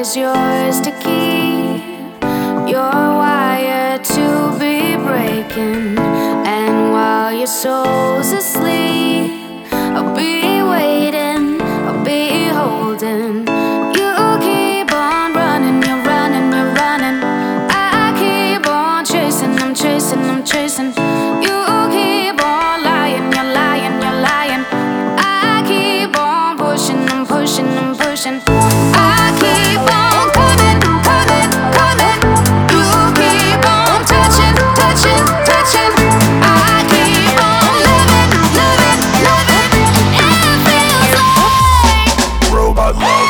is yours to keep. You're wired to be breaking, and while your soul's asleep, I'll be waiting, I'll be holding. You keep on running, you're running, you're running. I keep on chasing, I'm chasing, I'm chasing. You keep on lying, you're lying, you're lying. I keep on pushing, I'm pushing, I'm pushing. I keep on coming, coming, coming. You keep on touching, touching, touching. I keep on living, living, living. It feels like Robot love.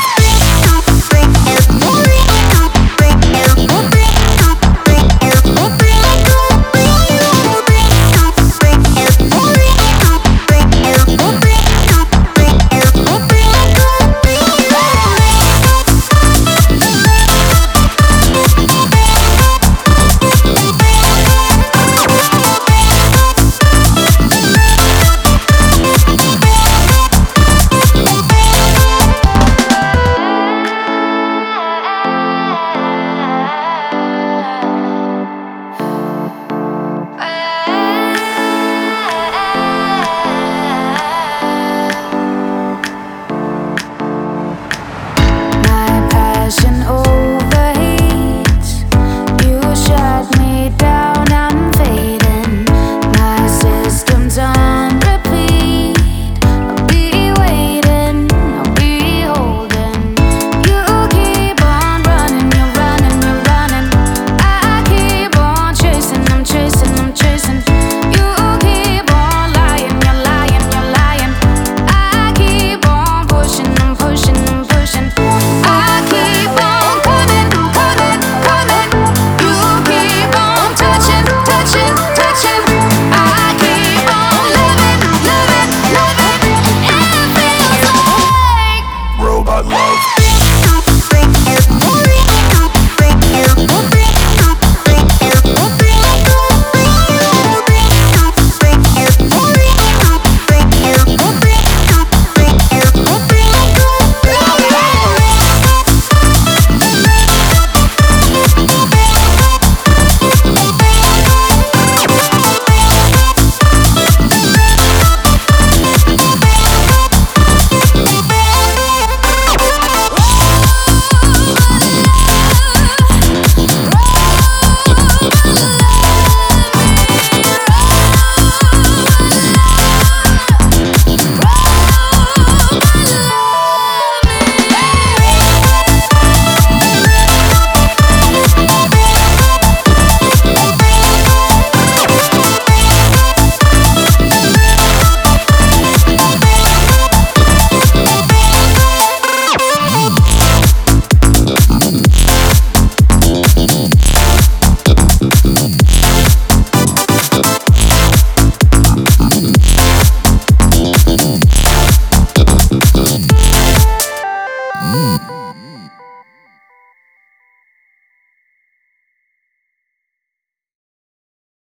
passion overheats. You shut me down, I'm fading. My system's on repeat. I'll be waiting, I'll be holding. You keep on running, you're running, you're running. I keep on chasing, I'm chasing, I'm chasing. You keep on lying, you're lying, you're lying. I keep on pushing, I'm pushing, I'm pushing. I keep on coming, coming, coming. You keep on touching, touching, touching. I keep on living, living, living. It feels like Robot love.